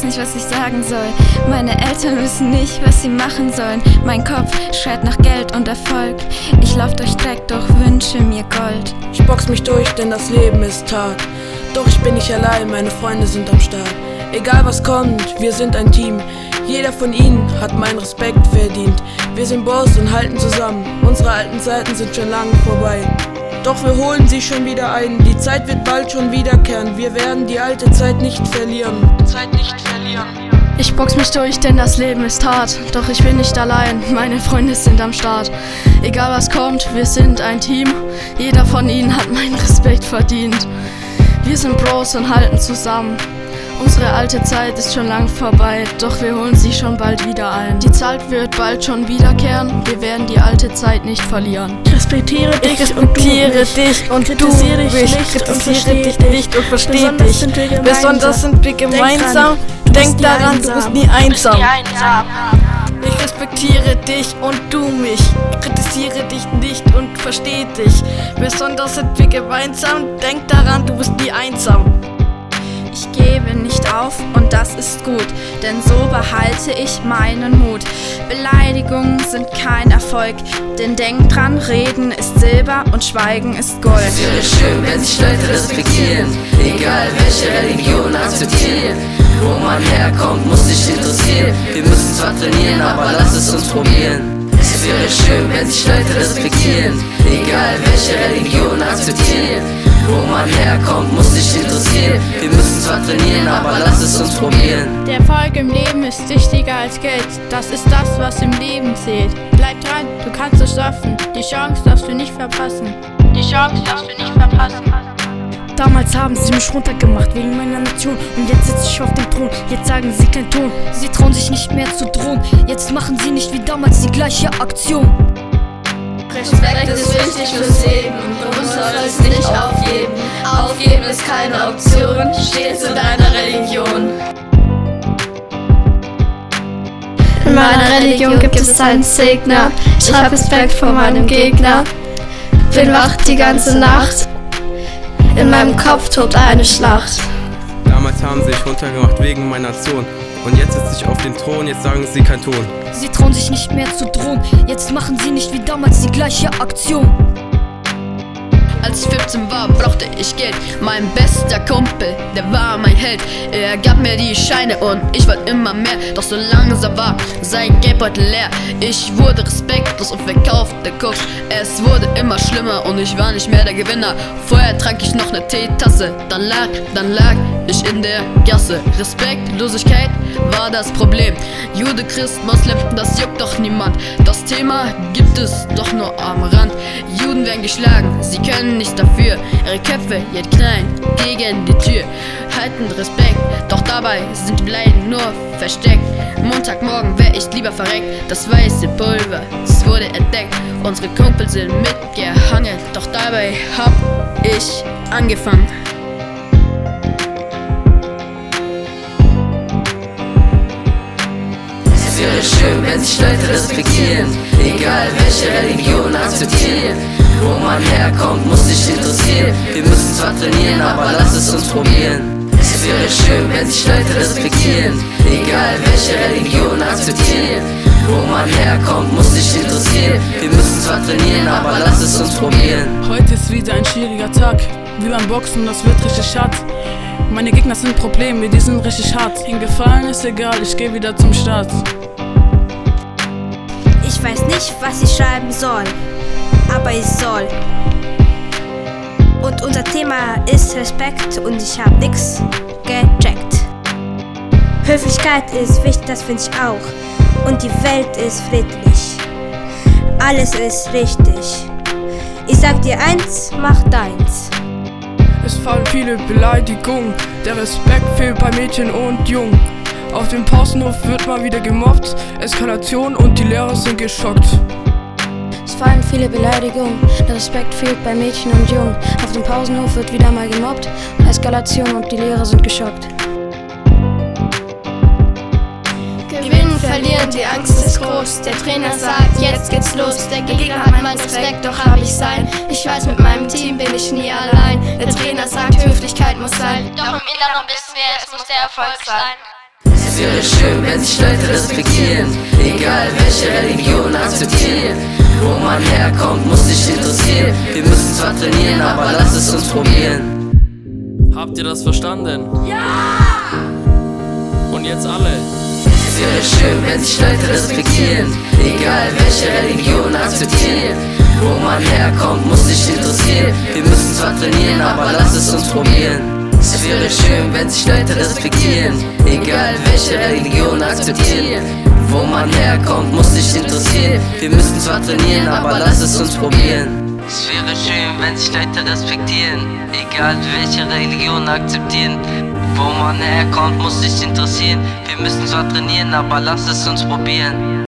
nicht, was ich sagen soll. Meine Eltern wissen nicht, was sie machen sollen. Mein Kopf schreit nach Geld und Erfolg. Ich lauf durch Dreck, doch wünsche mir Gold. Ich box mich durch, denn das Leben ist hart. Doch ich bin nicht allein, meine Freunde sind am Start. Egal was kommt, wir sind ein Team. Jeder von ihnen hat meinen Respekt verdient. Wir sind Boss und halten zusammen. Unsere alten Zeiten sind schon lange vorbei. Doch wir holen sie schon wieder ein. Die Zeit wird bald schon wiederkehren. Wir werden die alte Zeit nicht verlieren. Ich box mich durch, denn das Leben ist hart. Doch ich bin nicht allein, meine Freunde sind am Start. Egal was kommt, wir sind ein Team. Jeder von ihnen hat meinen Respekt verdient. Wir sind Bros und halten zusammen. Unsere alte Zeit ist schon lang vorbei, doch wir holen sie schon bald wieder ein. Die Zeit wird bald schon wiederkehren, wir werden die alte Zeit nicht verlieren. Ich respektiere dich und kritisiere dich nicht und verstehe dich. Besonders sind wir gemeinsam. Denk daran, du bist nie einsam. Ich respektiere dich und du mich. Kritisiere dich nicht und verstehe dich. Besonders sind wir gemeinsam. Denk daran, du bist nie einsam. Ich gebe nicht auf und das ist gut, denn so behalte ich meinen Mut. Beleidigungen sind kein Erfolg, denn denk dran, Reden ist Silber und Schweigen ist Gold. Es wäre schön, wenn sich Leute respektieren, egal welche Religion akzeptieren. Wo man herkommt, muss dich interessieren. Wir müssen zwar trainieren, aber lass es uns probieren. Es wäre schön, wenn sich Leute respektieren, egal welche Religion akzeptieren. Wo man herkommt, muss dich interessieren. Wir müssen zwar trainieren, aber lass es uns probieren. Der Erfolg im Leben ist wichtiger als Geld. Das ist das, was im Leben zählt. Bleib dran, du kannst es schaffen. Die Chance darfst du nicht verpassen. Damals haben sie mich runtergemacht wegen meiner Nation. Und jetzt sitze ich auf dem Thron, jetzt sagen sie kein Ton. Sie trauen sich nicht mehr zu drohen, jetzt machen sie nicht wie damals die gleiche Aktion. Respekt ist wichtig fürs Leben, du sollst nicht aufgeben. Aufgeben ist keine Option, steh zu deiner Religion. In meiner Religion gibt es einen Segner. Ich hab Respekt vor meinem Gegner. Bin wach die ganze Nacht. In meinem Kopf tobt eine Schlacht. Damals haben sie sich runtergemacht wegen meiner Nation. Und jetzt sitze ich auf dem Thron, jetzt sagen sie kein Ton. Sie trauen sich nicht mehr zu drohen, jetzt machen sie nicht wie damals die gleiche Aktion. Als ich 15 war, brauchte ich Geld. Mein bester Kumpel, der war mein Held. Er gab mir die Scheine und ich wollte immer mehr. Doch so langsam war sein Geldbeutel leer. Ich wurde respektlos und verkaufte Koks. Es wurde immer schlimmer und ich war nicht mehr der Gewinner. Vorher trank ich noch eine Teetasse, dann lag ich in der Gasse. Respektlosigkeit war das Problem. Jude, Christ, Moslem, das juckt doch niemand. Das Thema gibt es doch nur am Rand. Juden werden geschlagen, sie können nichts dafür. Ihre Köpfe jetzt knallen gegen die Tür. Halten Respekt, doch dabei sind die Leiden nur versteckt. Montagmorgen wär ich lieber verreckt. Das weiße Pulver, es wurde entdeckt. Unsere Kumpel sind mitgehangen, doch dabei hab ich angefangen. Es wäre schön, wenn sich Leute respektieren, egal welche Religion akzeptieren. Wo man herkommt, muss dich interessieren. Wir müssen zwar trainieren, aber lass es uns probieren. Es wäre schön, wenn sich Leute respektieren, egal welche Religion akzeptieren. Wo man herkommt, muss dich interessieren. Wir müssen zwar trainieren, aber lass es uns probieren. Heute ist wieder ein schwieriger Tag, wie beim Boxen, das wird richtig hart. Meine Gegner sind Probleme, die sind richtig hart. Hingefallen ist egal, ich geh wieder zum Start. Ich weiß nicht, was ich schreiben soll, aber ich soll. Und unser Thema ist Respekt und ich hab nix gecheckt. Höflichkeit ist wichtig, das find ich auch. Und die Welt ist friedlich. Alles ist richtig. Ich sag dir eins, mach deins. Es fallen viele Beleidigungen, der Respekt fehlt bei Mädchen und Jungen. Auf dem Pausenhof wird mal wieder gemobbt, Eskalation und die Lehrer sind geschockt. Es fallen viele Beleidigungen, der Respekt fehlt bei Mädchen und Jungen. Auf dem Pausenhof wird wieder mal gemobbt, Eskalation und die Lehrer sind geschockt. Gewinnen, verlieren, die Angst ist groß. Der Trainer sagt, jetzt geht's los. Der Gegner hat meinen Respekt, doch hab ich sein. Ich weiß, mit meinem Team bin ich nie allein. Der Trainer sagt, Höflichkeit muss sein. Doch im Inneren wissen wir, es muss der Erfolg sein. Es wäre schön, wenn sich Leute respektieren, egal welche Religion akzeptieren. Wo man herkommt, muss dich interessieren. Wir müssen zwar trainieren, aber lass es uns probieren. Habt ihr das verstanden? Ja! Und jetzt alle. Es wäre schön, wenn sich Leute respektieren, egal welche Religion akzeptieren. Wo man herkommt, muss dich interessieren. Wir müssen zwar trainieren, aber lass es uns probieren. Es wäre schön, wenn sich Leute respektieren, egal welche Religion akzeptieren. Wo man herkommt, muss dich interessieren. Wir müssen zwar trainieren, aber lass es uns probieren. Es wäre schön, wenn sich Leute respektieren, egal welche Religion akzeptieren. Wo man herkommt, muss dich interessieren. Wir müssen zwar trainieren, aber lass es uns probieren.